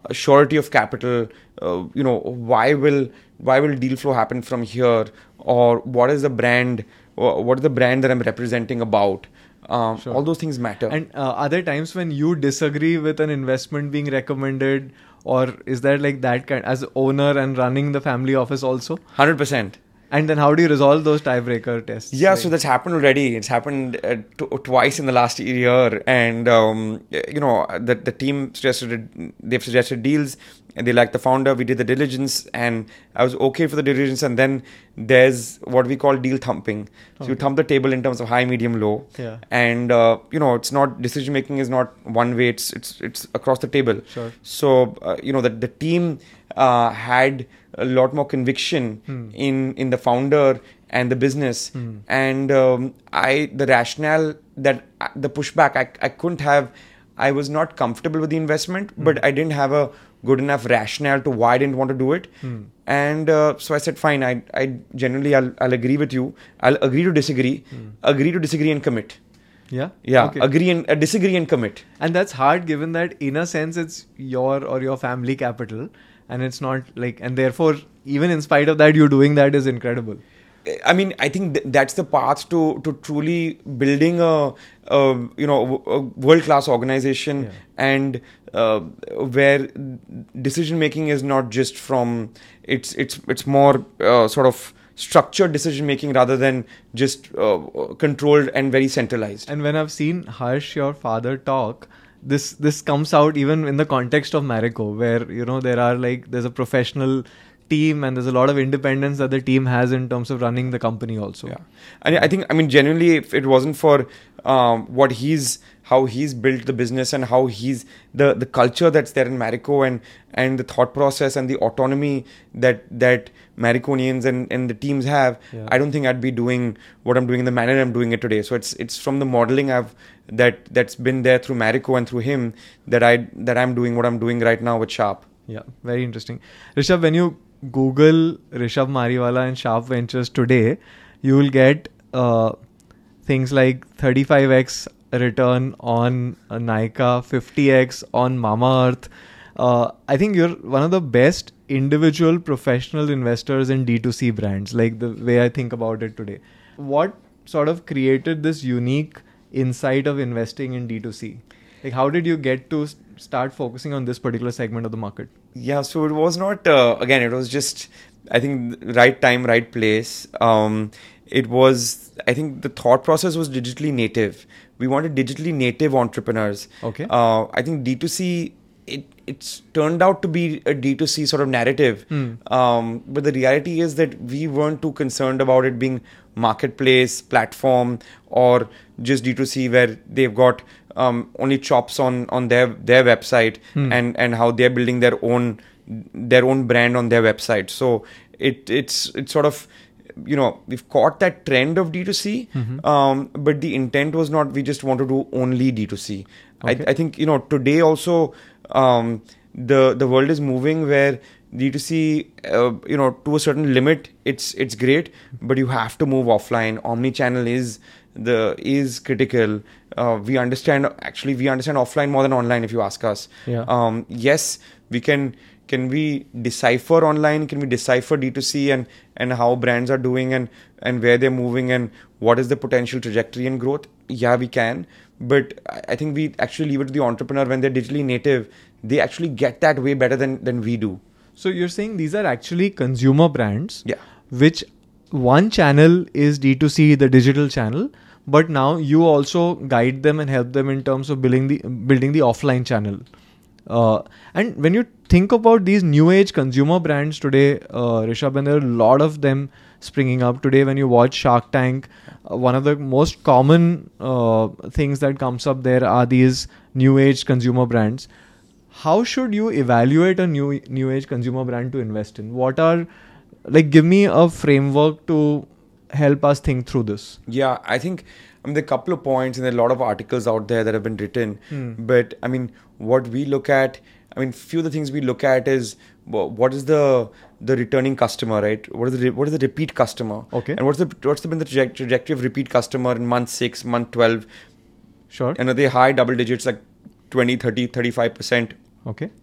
surety of capital. Uh, you know, why will why will deal flow happen from here, or what is the brand? Or what is the brand that I'm representing about? Um, Sure. All those things matter. And uh, are there times when you disagree with an investment being recommended, or is that like that kind as owner and running the family office also? one hundred percent. And then how do you resolve those tiebreaker tests? Yeah, Like- so that's happened already. It's happened uh, t- twice in the last year, and um, you know the the team suggested they've suggested deals, and they like the founder. We did the diligence, and I was okay for the diligence. And then there's what we call deal thumping. So you Okay. thump the table in terms of high, medium, low, Yeah. and uh, you know it's not decision making is not one way. It's it's it's across the table. Sure. So uh, you know that the team uh, had a lot more conviction Hmm. in in the founder and the business, Hmm. and um, I the rationale that uh, the pushback I I couldn't have. I was not comfortable with the investment, Hmm. but I didn't have a good enough rationale to why I didn't want to do it. Hmm. And uh, so I said, fine. I I generally I'll I'll agree with you. I'll agree to disagree. Hmm. Agree to disagree and commit. Yeah. Yeah. Okay. Agree and uh, disagree and commit. And that's hard given that in a sense it's your or your family capital, and it's not like, and therefore even in spite of that, you doing that is incredible. I mean, I think th- that's the path to to truly building a, a you know a world class organization, Yeah. and uh, where decision making is not just from it's it's it's more uh, sort of structured decision making rather than just uh, controlled and very centralized. And when I've seen Harsh, your father, talk, this this comes out even in the context of Marico, where you know there are like there's a professional team and there's a lot of independence that the team has in terms of running the company also. Yeah, and I think I mean genuinely, if it wasn't for um, what he's how he's built the business and how he's the the culture that's there in Marico, and and the thought process and the autonomy that that Mariconians and and the teams have, Yeah. I don't think I'd be doing what I'm doing in the manner I'm doing it today. So it's it's from the modeling I've that that's been there through Marico and through him that I that I'm doing what I'm doing right now with Sharp. Yeah, very interesting. Rishabh, when you Google Rishabh Mariwala and Sharp Ventures today, you will get uh, things like thirty-five x return on uh, Nykaa, fifty x on Mamaearth. Uh, I think you're one of the best individual professional investors in D two C brands, like the way I think about it today. What sort of created this unique insight of investing in D two C? Like, how did you get to s- start focusing on this particular segment of the market? Yeah, so it was not, uh, again, it was just, I think, right time, right place. Um, it was, I think the thought process was digitally native. We wanted digitally native entrepreneurs. Okay. Uh, I think D two C, it it's turned out to be a D two C sort of narrative. Hmm. Um, but the reality is that we weren't too concerned about it being marketplace, platform, or just D two C where they've got um, only chops on, on their, their website Hmm. and, and how they're building their own their own brand on their website. So it it's it's sort of, you know, we've caught that trend of D two C, Mhm. um, but the intent was not we just want to do only D two C. Okay. I, I think, you know, today also um, the the world is moving where D two C, uh, you know, to a certain limit, it's it's great, but you have to move offline. Omni-channel is the is critical. Uh, we understand actually we understand offline more than online if you ask us. Yeah. Um, yes, we can. Can we decipher online? Can we decipher D two C and, and how brands are doing and, and where they're moving and what is the potential trajectory and growth? Yeah, we can. But I I think we actually leave it to the entrepreneur when they're digitally native. They actually get that way better than, than we do. So you're saying these are actually consumer brands, Yeah. which one channel is D two C, the digital channel, but now you also guide them and help them in terms of building the building the offline channel. Uh, and when you think about these new age consumer brands today, uh, Rishabh, and there are a lot of them springing up today. When you watch Shark Tank, uh, one of the most common uh, things that comes up there are these new age consumer brands. How should you evaluate a new new age consumer brand to invest in? What are, like, give me a framework to help us think through this. Yeah, I think I mean there are a couple of points and there are a lot of articles out there that have been written. Hmm. But I mean, what we look at, I mean, few of the things we look at is wha- what is the the returning customer, right? What is the re- what is the repeat customer? Okay. And what's the what's the, been the traje- trajectory of repeat customer in month six, month twelve? Sure. And are they high double digits like twenty, thirty, thirty-five percent? Okay.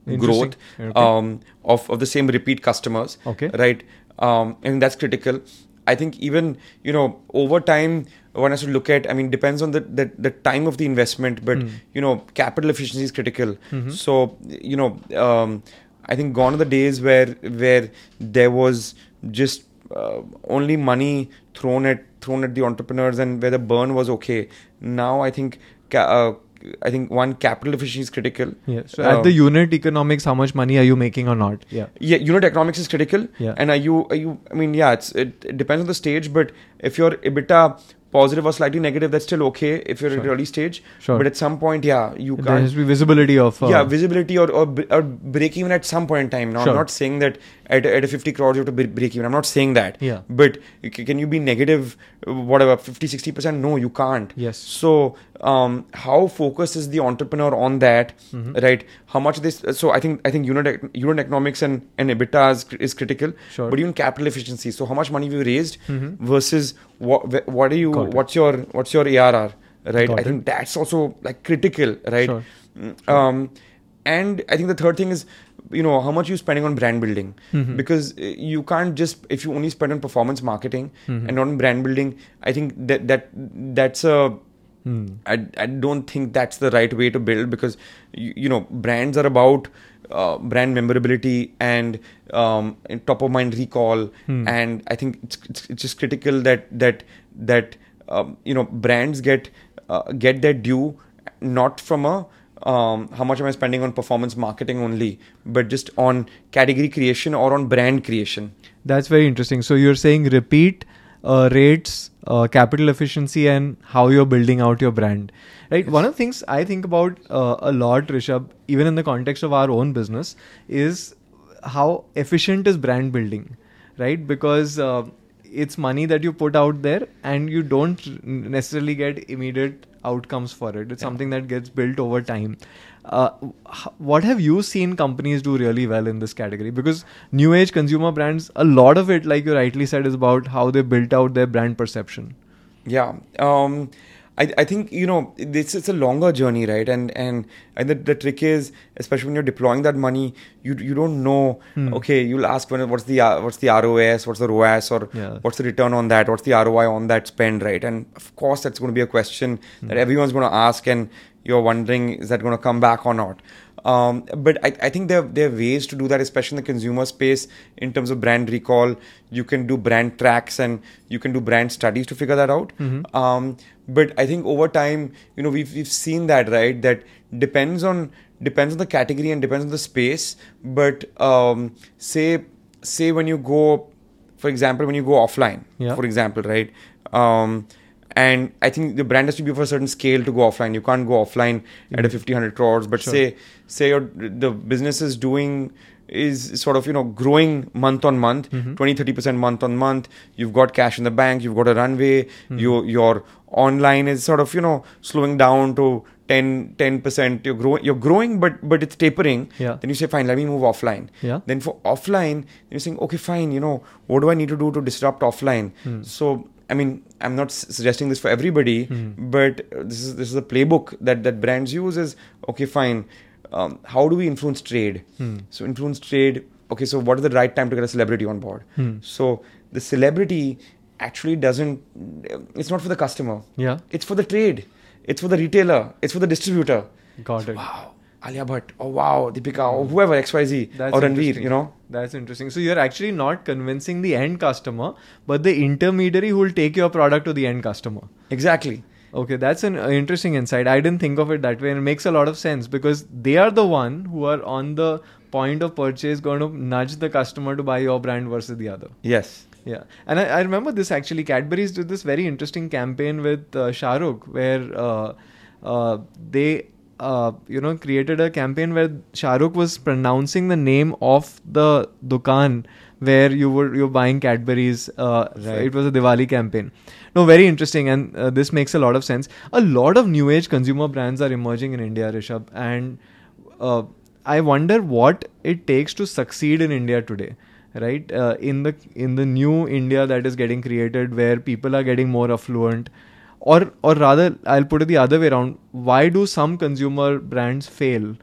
growth Okay. um, of, of the same repeat customers. Okay. Right. Um, and that's critical. I think even, you know, over time, one has to look at, I mean, depends on the, the, the time of the investment, but, Hmm. you know, capital efficiency is critical. Mhm. So, you know, um, I think gone are the days where, where there was just uh, only money thrown at, thrown at the entrepreneurs and where the burn was okay. Now, I think, ca- uh, I think one, capital efficiency is critical. Yeah. So at Um, the unit economics, how much money are you making or not? Yeah. Yeah, unit economics is critical. Yeah. And are you, are you? I mean, yeah, it's it, it depends on the stage. But if your EBITDA positive or slightly negative, that's still okay if you're Sure. at early stage. Sure. But at some point, yeah, you There can't. has to be visibility of. Uh, Yeah, visibility or, or b- or break even at some point in time. Now, Sure. I'm not saying that at, at a fifty crores you have to bre- break even. I'm not saying that. Yeah. But c- can you be negative, uh, whatever, fifty, sixty percent? No, you can't. Yes. So, um, how focused is the entrepreneur on that, Mhm. right? How much this? So, I think I think unit ec- unit economics and, and EBITDA is, is critical. Sure. But even capital efficiency. So, how much money have you raised Mhm. versus what wh- what are you? Got it. What's your what's your A R R? Right. Got I think that's also like critical, right? Sure. Mm, Um, and I think the third thing is, you know, how much you spending on brand building, Mhm. because uh, you can't just, if you only spend on performance marketing Mhm. and not on brand building, I think that that that's a Hmm. I, I don't think that's the right way to build, because you, you know, brands are about uh, brand memorability and um, and top of mind recall. Hmm. And I think it's, it's, it's just critical that that that um, you know, brands get uh, get their due, not from a um, how much am I spending on performance marketing only, but just on category creation or on brand creation. That's very interesting. So you're saying repeat uh, rates, uh, capital efficiency, and how you're building out your brand, right? Yes. One of the things I think about uh, a lot, Rishabh, even in the context of our own business, is how efficient is brand building, right? Because uh, it's money that you put out there and you don't necessarily get immediate outcomes for it. It's Yeah. something that gets built over time. Uh, h- what have you seen companies do really well in this category? Because new age consumer brands, a lot of it, like you rightly said, is about how they built out their brand perception. Yeah. Um, I, I think, you know, it's, it's a longer journey, right? And and, and the, the trick is, especially when you're deploying that money, you you don't know, Hmm. okay, you'll ask when what's the uh, what's the R O S, what's the R O A S, or Yeah. what's the return on that, what's the R O I on that spend, right? And of course, that's going to be a question Hmm. that everyone's going to ask, and you're wondering, is that going to come back or not? Um, but I, I think there, there are ways to do that, especially in the consumer space, in terms of brand recall. You can do brand tracks and you can do brand studies to figure that out. Mhm. Um, but I think over time, you know, we've, we've seen that, right? That depends on depends on the category and depends on the space. But um, say say when you go, for example, when you go offline, Yeah. for example, right? Um, and I think the brand has to be of a certain scale to go offline. You can't go offline at a Mhm. fifty, one hundred crores. But Sure. say say your, the business is doing is sort of, you know, growing month on month, Mhm. twenty, thirty percent month on month. You've got cash in the bank, you've got a runway, Mhm. your your online is sort of, you know, slowing down to ten percent. You're growing you're growing but but it's tapering. Yeah. Then you say, fine, let me move offline. Yeah. Then for offline, you're saying, okay, fine, you know, what do I need to do to disrupt offline? Hmm. So I mean, I'm not s- suggesting this for everybody, Hmm. but uh, this is this is a playbook that that brands use. Is okay, fine. Um, how do we influence trade? Hmm. So influence trade. Okay, so what is the right time to get a celebrity on board? Hmm. So the celebrity actually doesn't. It's not for the customer. Yeah. It's for the trade. It's for the retailer. It's for the distributor. Got it. Wow, Alia Bhatt. Oh wow, Deepika. Or whoever X Y Z That's or Ranveer. interesting. You know. That's interesting. So you're actually not convincing the end customer, but the intermediary who will take your product to the end customer. Exactly. Okay, that's an uh, interesting insight. I didn't think of it that way, and it makes a lot of sense because they are the one who are on the point of purchase going to nudge the customer to buy your brand versus the other. Yes. Yeah, and I, I remember this actually. Cadbury's did this very interesting campaign with uh, Shah Rukh, where uh, uh, they, uh, you know, created a campaign where Shah Rukh was pronouncing the name of the dukan where you were you're buying Cadbury's. Uh, Right. It was a Diwali campaign. No, very interesting, and uh, this makes a lot of sense. A lot of new age consumer brands are emerging in India, Rishabh, and uh, I wonder what it takes to succeed in India today. Right, uh, in the in the new India that is getting created, where people are getting more affluent, or or rather, I'll put it the other way around. Why do some consumer brands fail?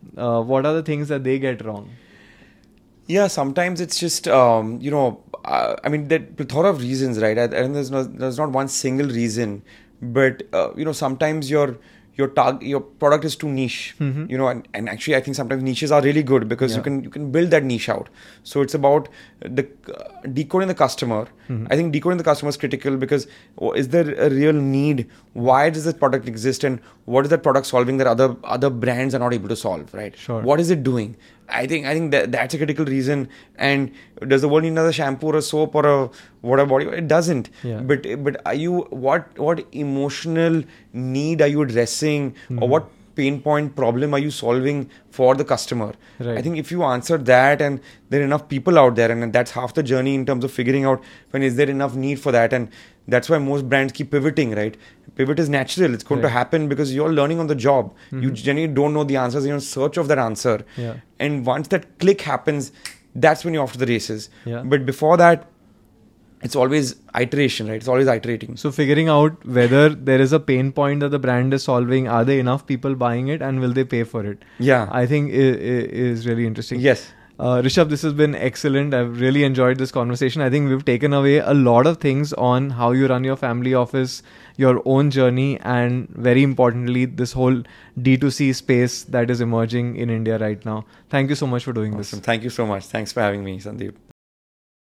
uh, what are the things that they get wrong? Yeah, sometimes it's just um, you know, uh, I mean, there are plethora of reasons, right? I, I think there's no, there's not one single reason, but uh, you know, sometimes your your target, your product is too niche, Mm-hmm. you know, and, and actually, I think sometimes niches are really good because Yeah. you can you can build that niche out. So it's about the uh, decoding the customer. Mhm. I think decoding the customer is critical because oh, is there a real need? Why does this product exist, and what is that product solving that other other brands are not able to solve? Right? Sure. What is it doing? I think I think that that's a critical reason. And does the world need another shampoo or a soap or a water body? It doesn't. Yeah. But but are you what what emotional need are you addressing, Mhm. or what pain point problem are you solving for the customer? Right. I think if you answer that, and there are enough people out there, and that's half the journey in terms of figuring out when is there enough need for that. And that's why most brands keep pivoting, right? Pivot is natural. It's going to Right. happen because you're learning on the job. You Mhm. generally don't know the answers. You're in search of that answer. Yeah. And once that click happens, that's when you're off to the races. Yeah. But before that, it's always iteration, right? It's always iterating. So figuring out whether there is a pain point that the brand is solving, are there enough people buying it, and will they pay for it? Yeah. I think i- i- is really interesting. Yes. Uh, Rishabh, this has been excellent. I've really enjoyed this conversation. I think we've taken away a lot of things on how you run your family office, your own journey, and very importantly, this whole D two C space that is emerging in India right now. Thank you so much for doing Awesome. this. Thank you so much. Thanks for having me, Sandeep.